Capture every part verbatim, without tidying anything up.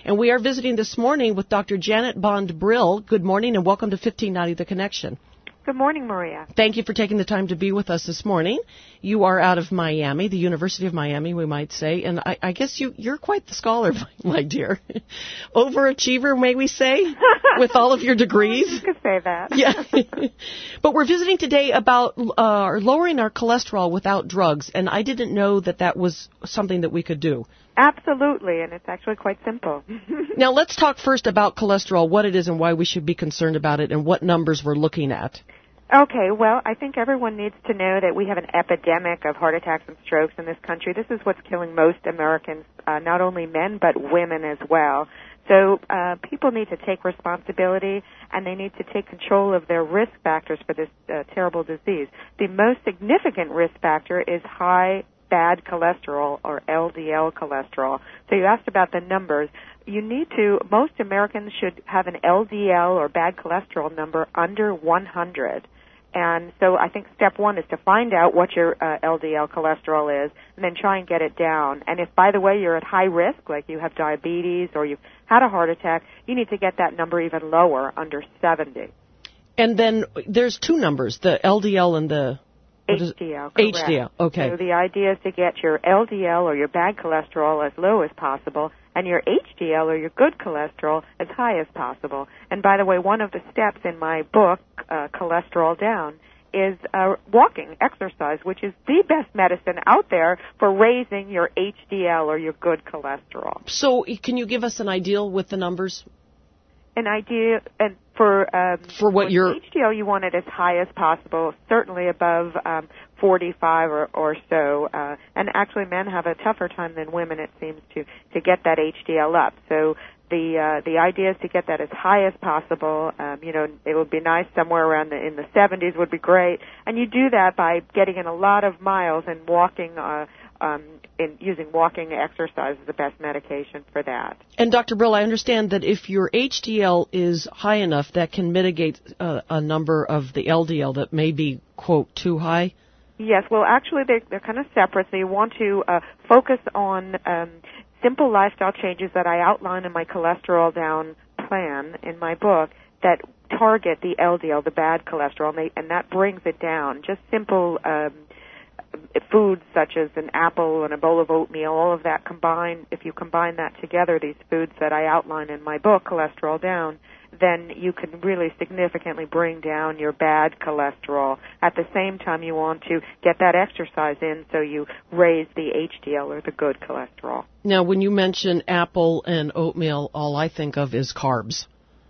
And we are visiting this morning with Doctor Janet Bond-Brill. Good morning and welcome to fifteen ninety The Connection. Good morning, Maria. Thank you for taking the time to be with us this morning. You are out of Miami, the University of Miami, we might say, and I, I guess you, you're quite the scholar, my dear. Overachiever, may we say, with all of your degrees. You could say that. Yeah. But we're visiting today about uh, lowering our cholesterol without drugs, and I didn't know that that was something that we could do. Absolutely, and it's actually quite simple. Now, let's talk first about cholesterol, what it is and why we should be concerned about it, and what numbers we're looking at. Okay, well, I think everyone needs to know that we have an epidemic of heart attacks and strokes in this country. This is what's killing most Americans, uh, not only men, but women as well. So uh, people need to take responsibility, and they need to take control of their risk factors for this uh, terrible disease. The most significant risk factor is high bad cholesterol, or L D L cholesterol. So you asked about the numbers. You need to, most Americans should have an L D L or bad cholesterol number under one hundred. And so I think step one is to find out what your uh, L D L cholesterol is and then try and get it down. And if, by the way, you're at high risk, like you have diabetes or you've had a heart attack, you need to get that number even lower, under seventy. And then there's two numbers, the L D L and the H D L, correct. H D L, okay. So the idea is to get your L D L or your bad cholesterol as low as possible and your H D L or your good cholesterol as high as possible. And by the way, one of the steps in my book, uh, Cholesterol Down, is uh, walking, exercise, which is the best medicine out there for raising your H D L or your good cholesterol. So can you give us an ideal with the numbers? An idea, and for um, for what your H D L, you want it as high as possible, certainly above um, forty-five or, or so. Uh, and actually, men have a tougher time than women, it seems, to to get that H D L up. So the uh, the idea is to get that as high as possible. Um, you know, it would be nice somewhere around the, in the seventies would be great. And you do that by getting in a lot of miles and walking. Uh, Um, in using walking exercise is the best medication for that. And Doctor Brill, I understand that if your H D L is high enough, that can mitigate uh, a number of the L D L that may be, quote, too high? Yes, well, actually, they're, they're kind of separate. So you want to uh, focus on um, simple lifestyle changes that I outline in my Cholesterol Down plan in my book that target the L D L, the bad cholesterol, and, they, and that brings it down. Just simple um foods such as an apple and a bowl of oatmeal, all of that combined, if you combine that together, these foods that I outline in my book, Cholesterol Down, then you can really significantly bring down your bad cholesterol. At the same time, you want to get that exercise in so you raise the H D L or the good cholesterol. Now, when you mention apple and oatmeal, all I think of is carbs.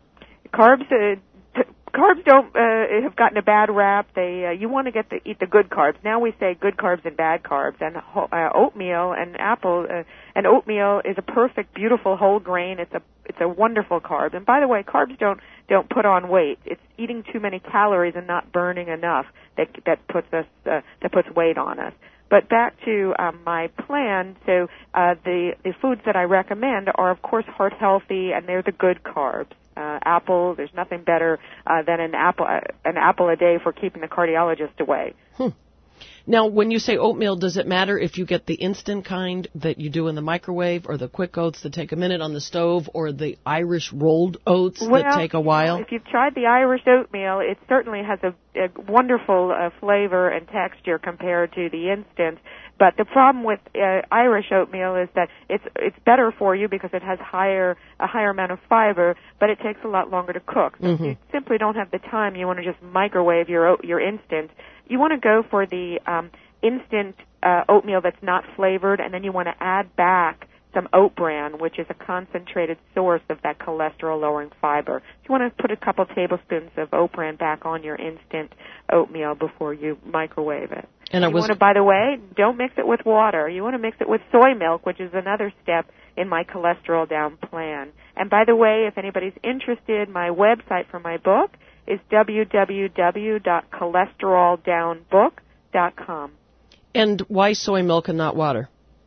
Carbs, uh, Carbs don't uh, have gotten a bad rap. They uh, you want to get the eat the good carbs. Now we say good carbs and bad carbs. And uh, oatmeal and apple uh, and oatmeal is a perfect, beautiful whole grain. It's a it's a wonderful carb. And by the way, carbs don't don't put on weight. It's eating too many calories and not burning enough that that puts us uh, that puts weight on us. But back to um, my plan. So uh, the the foods that I recommend are, of course, heart healthy, and they're the good carbs. Uh, apple, there's nothing better uh, than an apple uh, an apple a day for keeping the cardiologist away. Hmm. Now, when you say oatmeal, does it matter if you get the instant kind that you do in the microwave, or the quick oats that take a minute on the stove, or the Irish rolled oats well, that take a while? If you've tried the Irish oatmeal, it certainly has a, a wonderful uh, flavor and texture compared to the instant. But the problem with uh, Irish oatmeal is that it's it's better for you because it has higher a higher amount of fiber, but it takes a lot longer to cook. So Mm-hmm. if you simply don't have the time, you want to just microwave your your instant. You want to go for the um, instant uh, oatmeal that's not flavored, and then you want to add back some oat bran, which is a concentrated source of that cholesterol-lowering fiber. So you want to put a couple tablespoons of oat bran back on your instant oatmeal before you microwave it. And I you was want to, by the way, don't mix it with water. You want to mix it with soy milk, which is another step in my Cholesterol Down plan. And by the way, if anybody's interested, my website for my book is w w w dot cholesterol down book dot com. And why soy milk and not water?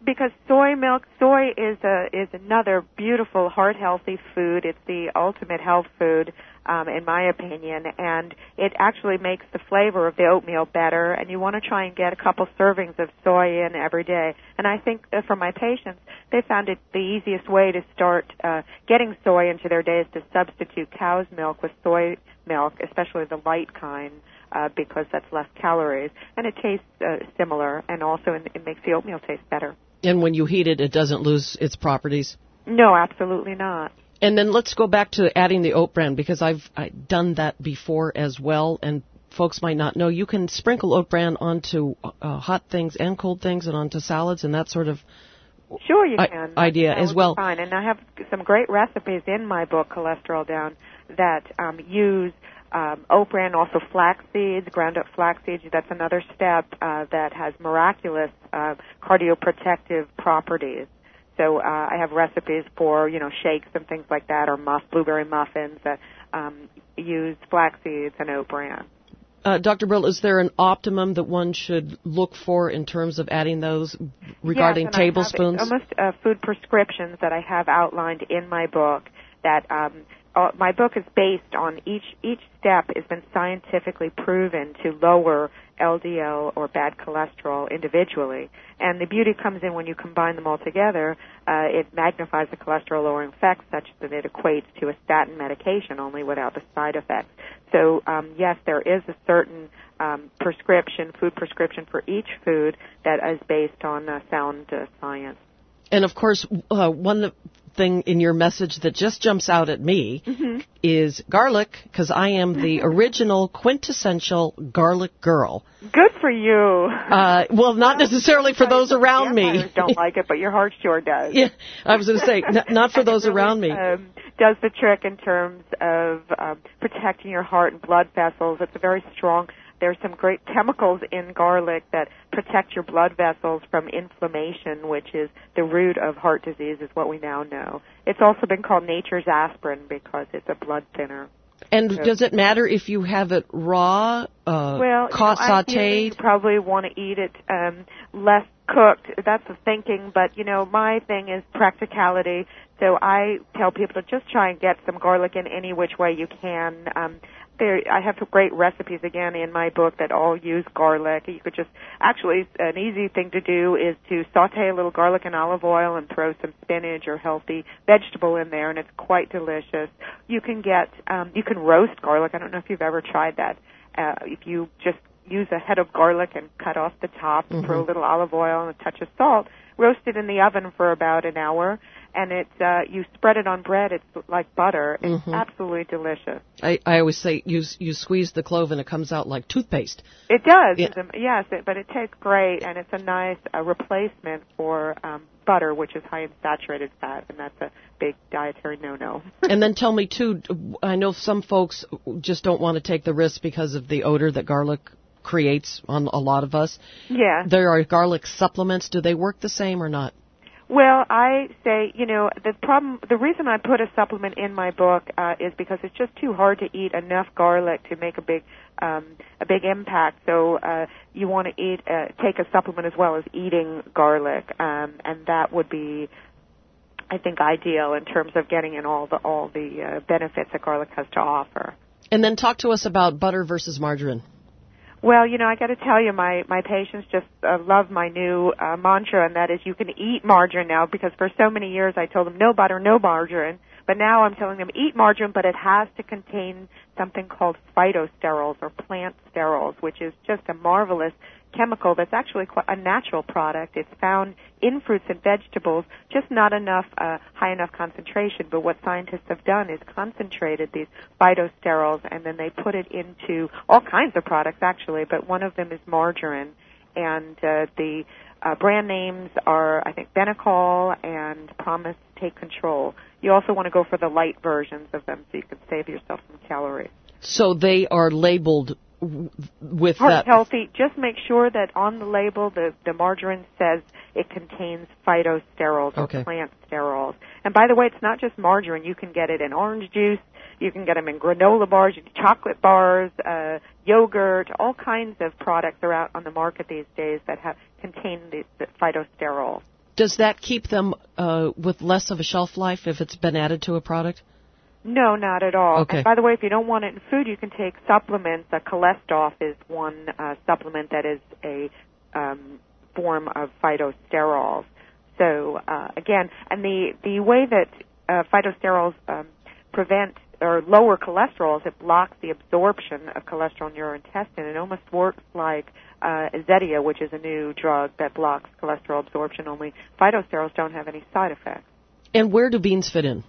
because soy milk, soy is a is another beautiful heart healthy food. It's the ultimate health food, um, in my opinion, and it actually makes the flavor of the oatmeal better. And you want to try and get a couple servings of soy in every day. And I think uh, for my patients, they found it the easiest way to start uh, getting soy into their day is to substitute cow's milk with soy milk, especially the light kind. Uh, because that's less calories, and it tastes uh, similar, and also it makes the oatmeal taste better. And when you heat it, it doesn't lose its properties? No, absolutely not. And then let's go back to adding the oat bran, because I've, I've done that before as well, and folks might not know. You can sprinkle oat bran onto uh, hot things and cold things and onto salads and that sort of Sure you can. I- idea that as well. Fine. And I have some great recipes in my book, Cholesterol Down, that um, use Um, oat bran, also flax seeds, ground up flax seeds. That's another step uh, that has miraculous uh, cardioprotective properties. So uh, I have recipes for, you know, shakes and things like that, or muff, blueberry muffins that um, use flax seeds and oat bran. Uh, Doctor Brill, is there an optimum that one should look for in terms of adding those regarding yes, and tablespoons? I have almost uh, food prescriptions that I have outlined in my book that um, Uh, my book is based on each each step has been scientifically proven to lower L D L or bad cholesterol individually. And the beauty comes in when you combine them all together, uh, it magnifies the cholesterol-lowering effects such that it equates to a statin medication, only without the side effects. So, um, yes, there is a certain um, prescription, food prescription for each food that is based on uh, sound uh, science. And, of course, uh, one thing in your message that just jumps out at me mm-hmm. is garlic, because I am the original quintessential garlic girl. Good for you. Uh, well, not necessarily for those around me. Don't like it, but your heart sure does. Yeah, I was going to say, n- not for those really, around me. Um, does the trick in terms of um, protecting your heart and blood vessels. It's a very strong. There's some great chemicals in garlic that protect your blood vessels from inflammation, which is the root of heart disease, is what we now know. It's also been called nature's aspirin because it's a blood thinner. And so, does it matter if you have it raw, uh, well, caught, you know, sautéed? You probably want to eat it um, less cooked. That's the thinking. But, you know, my thing is practicality. So I tell people to just try and get some garlic in any which way you can. Um, There, I have great recipes, again, in my book that all use garlic. You could just, actually, an easy thing to do is to saute a little garlic in olive oil and throw some spinach or healthy vegetable in there, and it's quite delicious. You can get, um, you can roast garlic. I don't know if you've ever tried that. Uh, if you just use a head of garlic and cut off the top, mm-hmm. throw a little olive oil and a touch of salt, roast it in the oven for about an hour, and it uh, you spread it on bread. It's like butter. It's mm-hmm. absolutely delicious. I, I always say you you squeeze the clove and it comes out like toothpaste. It does, yeah. it's a, yes, it, but it tastes great, and it's a nice uh, replacement for um, butter, which is high in saturated fat, and that's a big dietary no-no. And then tell me, too, I know some folks just don't want to take the risk because of the odor that garlic creates on a lot of us. Yeah. There are garlic supplements. Do they work the same or not? Well, I say, you know, the problem, the reason I put a supplement in my book uh, is because it's just too hard to eat enough garlic to make a big, um, a big impact. So uh, you want to eat, uh, take a supplement as well as eating garlic, um, and that would be, I think, ideal in terms of getting in all the all the uh, benefits that garlic has to offer. And then talk to us about butter versus margarine. Well, you know, I got to tell you, my my patients just uh, love my new uh, mantra, and that is you can eat margarine now, because for so many years I told them no butter, no margarine. But now I'm telling them eat margarine, but it has to contain something called phytosterols or plant sterols, which is just a marvelous chemical that's actually quite a natural product. It's found in fruits and vegetables, just not enough, uh, high enough concentration. But what scientists have done is concentrated these phytosterols, and then they put it into all kinds of products, actually, but one of them is margarine. And uh, the uh, brand names are, I think, Benecol and Promise Take Control. You also want to go for the light versions of them so you can save yourself some calories. So they are labeled with Heart that. Healthy. Just make sure that on the label the, the margarine says it contains phytosterols okay. or plant sterols. And by the way, it's not just margarine. You can get it in orange juice. You can get them in granola bars, chocolate bars, uh, yogurt. All kinds of products are out on the market these days that have contain the, the phytosterols. Does that keep them uh, with less of a shelf life if it's been added to a product? No, not at all. Okay. And by the way, if you don't want it in food, you can take supplements. Uh, Cholestoff is one uh, supplement that is a um, form of phytosterols. So uh, again, and the the way that uh, phytosterols um, prevent or lower cholesterol is it blocks the absorption of cholesterol in your intestine. It almost works like uh, Zetia, which is a new drug that blocks cholesterol absorption. Only phytosterols don't have any side effects. And where do beans fit in?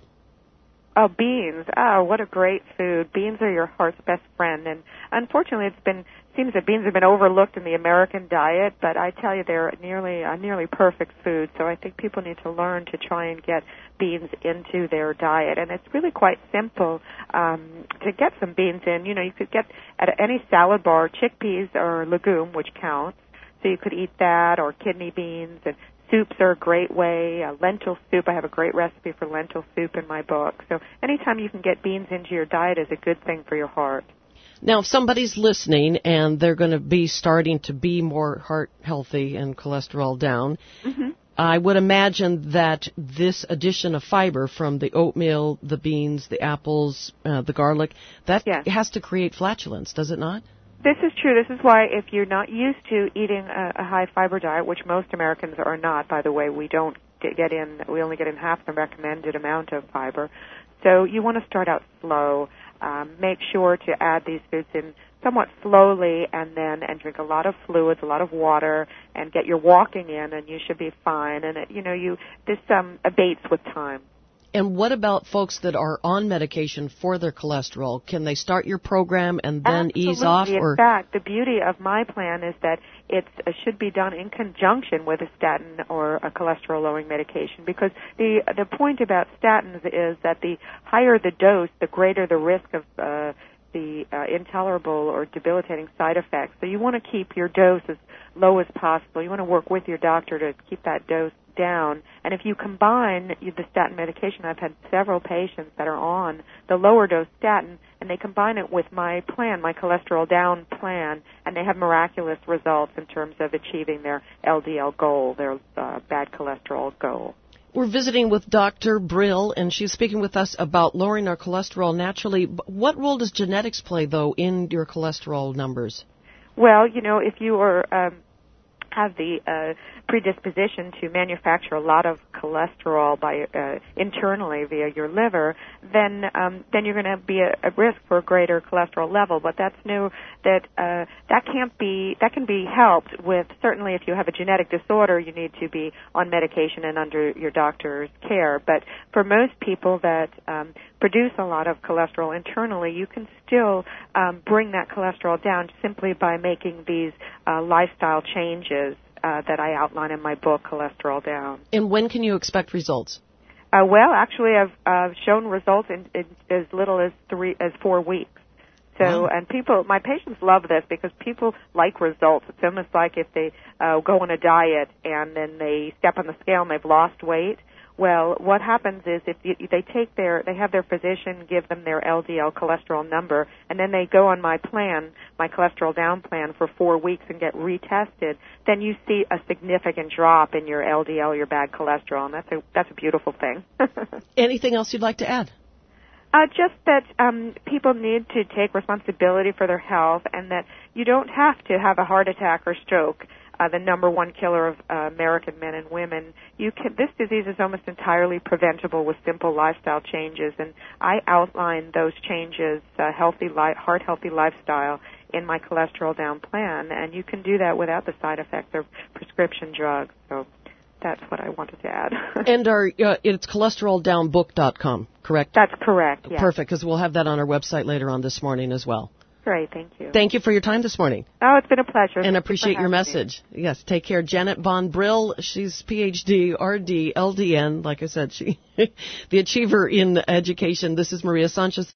Oh, beans. Oh, what a great food. Beans are your heart's best friend. And unfortunately, it's been seems that beans have been overlooked in the American diet, but I tell you, they're nearly a nearly perfect food. So I think people need to learn to try and get beans into their diet. And it's really quite simple um, to get some beans in. You know, you could get at any salad bar chickpeas or legume, which counts. So you could eat that, or kidney beans, and soups are a great way. Uh, lentil soup, I have a great recipe for lentil soup in my book. So anytime you can get beans into your diet is a good thing for your heart. Now, if somebody's listening and they're going to be starting to be more heart healthy and cholesterol down, mm-hmm. I would imagine that this addition of fiber from the oatmeal, the beans, the apples, uh, the garlic, that yes. has to create flatulence, does it not? This is true. This is why if you're not used to eating a, a high-fiber diet, which most Americans are not, by the way, we don't get in, we only get in half the recommended amount of fiber. So you want to start out slow. Um, make sure to add these foods in somewhat slowly, and then and drink a lot of fluids, a lot of water, and get your walking in, and you should be fine. And it, you know, you this um, abates with time. And what about folks that are on medication for their cholesterol? Can they start your program and then Absolutely. ease off? Or? In fact, the beauty of my plan is that it uh, should be done in conjunction with a statin or a cholesterol-lowering medication, because the the point about statins is that the higher the dose, the greater the risk of uh, the uh, intolerable or debilitating side effects. So you want to keep your dose as low as possible. You want to work with your doctor to keep that dose down. And if you combine the statin medication, I've had several patients that are on the lower dose statin, and they combine it with my plan, my cholesterol down plan, and they have miraculous results in terms of achieving their L D L goal, their uh, bad cholesterol goal. We're visiting with Doctor Brill, and she's speaking with us about lowering our cholesterol naturally. What role does genetics play, though, in your cholesterol numbers? Well, you know, if you are um, have the uh, predisposition to manufacture a lot of cholesterol by uh, internally via your liver, then um, then you're going to be at risk for a greater cholesterol level. But that's no that uh, that can't be that can be helped with. Certainly, if you have a genetic disorder, you need to be on medication and under your doctor's care. But for most people that um, produce a lot of cholesterol internally, you can still um, bring that cholesterol down simply by making these uh, lifestyle changes Uh, that I outline in my book, Cholesterol Down. And when can you expect results? Uh, well, actually, I've uh, shown results in, in as little as three as four weeks. So, wow. And people, my patients love this because people like results. It's almost like if they uh, go on a diet and then they step on the scale and they've lost weight. Well, what happens is if you, they take their, they have their physician give them their L D L cholesterol number, and then they go on my plan, my cholesterol down plan, for four weeks and get retested, then you see a significant drop in your L D L, your bad cholesterol, and that's a that's a beautiful thing. Anything else you'd like to add? Uh, just that um, people need to take responsibility for their health, and that you don't have to have a heart attack or stroke. Uh, the number one killer of uh, American men and women. You can, this disease is almost entirely preventable with simple lifestyle changes, and I outline those changes, uh, healthy li- heart-healthy lifestyle, in my cholesterol down plan, and you can do that without the side effects of prescription drugs. So that's what I wanted to add. And our, uh, it's cholesterol down book dot com, correct? That's correct, yes. Perfect, because we'll have that on our website later on this morning as well. Great, thank you. Thank you for your time this morning. Oh, it's been a pleasure. And appreciate your message. Me. Yes, take care. Janet Von Brill, she's P H D, R D, L D N, like I said, she, the achiever in education. This is Maria Sanchez.